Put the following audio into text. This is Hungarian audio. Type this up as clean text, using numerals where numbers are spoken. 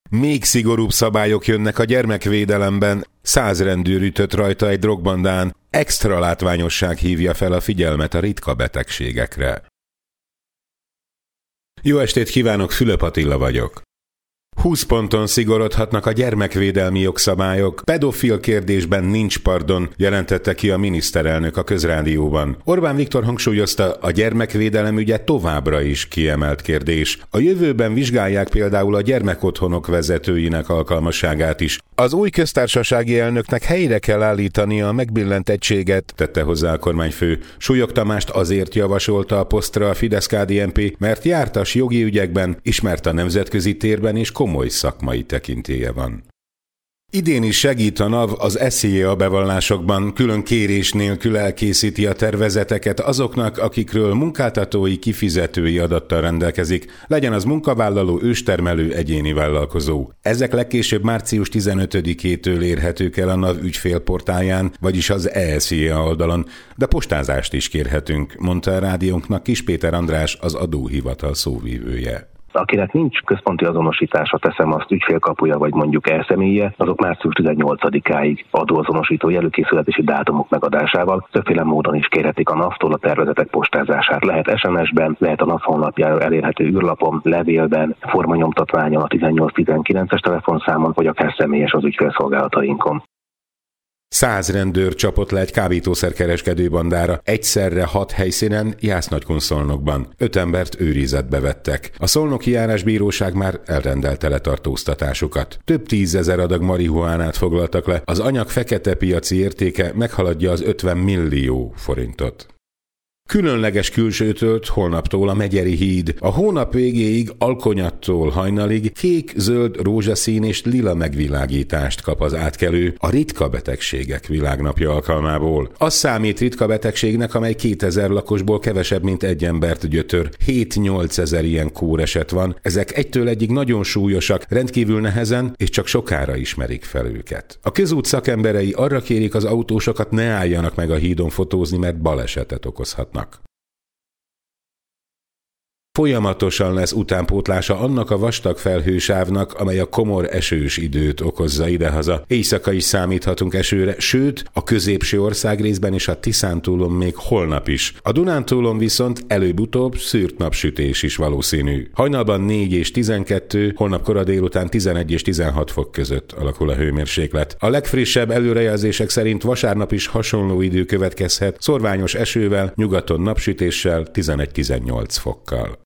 Még szigorúbb szabályok jönnek a gyermekvédelemben, 100 rendőr ütött rajta egy drogbandán, extra látványosság hívja fel a figyelmet a ritka betegségekre. Jó estét kívánok, Fülöp Attila vagyok. 20 ponton szigorodhatnak a gyermekvédelmi jogszabályok, pedofil kérdésben nincs pardon, jelentette ki a miniszterelnök a Közrádióban. Orbán Viktor hangsúlyozta, a gyermekvédelem ügye továbbra is kiemelt kérdés. A jövőben vizsgálják például a gyermekotthonok vezetőinek alkalmasságát is. Az új köztársasági elnöknek helyre kell állítania a megbillent egységet, tette hozzá a kormányfő. Súlyog Tamást azért javasolta a posztra a Fidesz-KDNP, mert jártas jogi ügyekben, ismert a nemzetközi térben és komoly szakmai tekintélye van. Idén is segít a NAV az SZIA bevallásokban, külön kérés nélkül elkészíti a tervezeteket azoknak, akikről munkáltatói kifizetői adattal rendelkezik, legyen az munkavállaló, őstermelő, egyéni vállalkozó. Ezek legkésőbb március 15-től érhetők el a NAV ügyfélportáján, vagyis az eSZIA oldalon, de postázást is kérhetünk, mondta a rádiónknak Kis Péter András, az adóhivatal szóvivője. Akinek nincs központi azonosítása, teszem azt ügyfélkapuja vagy mondjuk e-személye, azok március 18-áig adóazonosító előkészületési dátumok megadásával többféle módon is kérhetik a NAV-tól a tervezetek postázását. Lehet SMS-ben, lehet a NAV honlapjára elérhető űrlapon, levélben, formanyomtatványon, a 1819-es telefonszámon, vagy akár személyes az ügyfélszolgálatainkon. 100 rendőr csapott le egy kábítószerkereskedő bandára, egyszerre 6 helyszínen, Jász-Nagykun-Szolnokban. 5 embert őrizetbe vettek. A szolnoki járásbíróság már elrendelte letartóztatásukat. Több 10 000 adag marihuánát foglaltak le, az anyag fekete piaci értéke meghaladja az 50 millió forintot. Különleges külsőtölt holnaptól a Megyeri híd. A hónap végéig Alkonyattól hajnalig kék, zöld, rózsaszín és lila megvilágítást kap az átkelő a ritka betegségek világnapja alkalmából. Az számít ritka betegségnek, amely 2000 lakosból kevesebb, mint egy embert gyötör. 7-8 ezer ilyen kóreset van. Ezek egytől egyig nagyon súlyosak, rendkívül nehezen és csak sokára ismerik fel őket. A közút szakemberei arra kérik az autósokat, ne álljanak meg a hídon fotózni, mert balesetet okozhatnak. Folyamatosan lesz utánpótlása annak a vastag felhősávnak, amely a komor esős időt okozza idehaza. Éjszaka is számíthatunk esőre, sőt, a középső országrészben és a Tiszántúlon még holnap is. A Dunántúlon viszont előbb-utóbb szűrt napsütés is valószínű. Hajnalban 4 és 12, holnap kora délután 11 és 16 fok között alakul a hőmérséklet. A legfrissebb előrejelzések szerint vasárnap is hasonló idő következhet, szorványos esővel, nyugaton napsütéssel, 11-18 fokkal.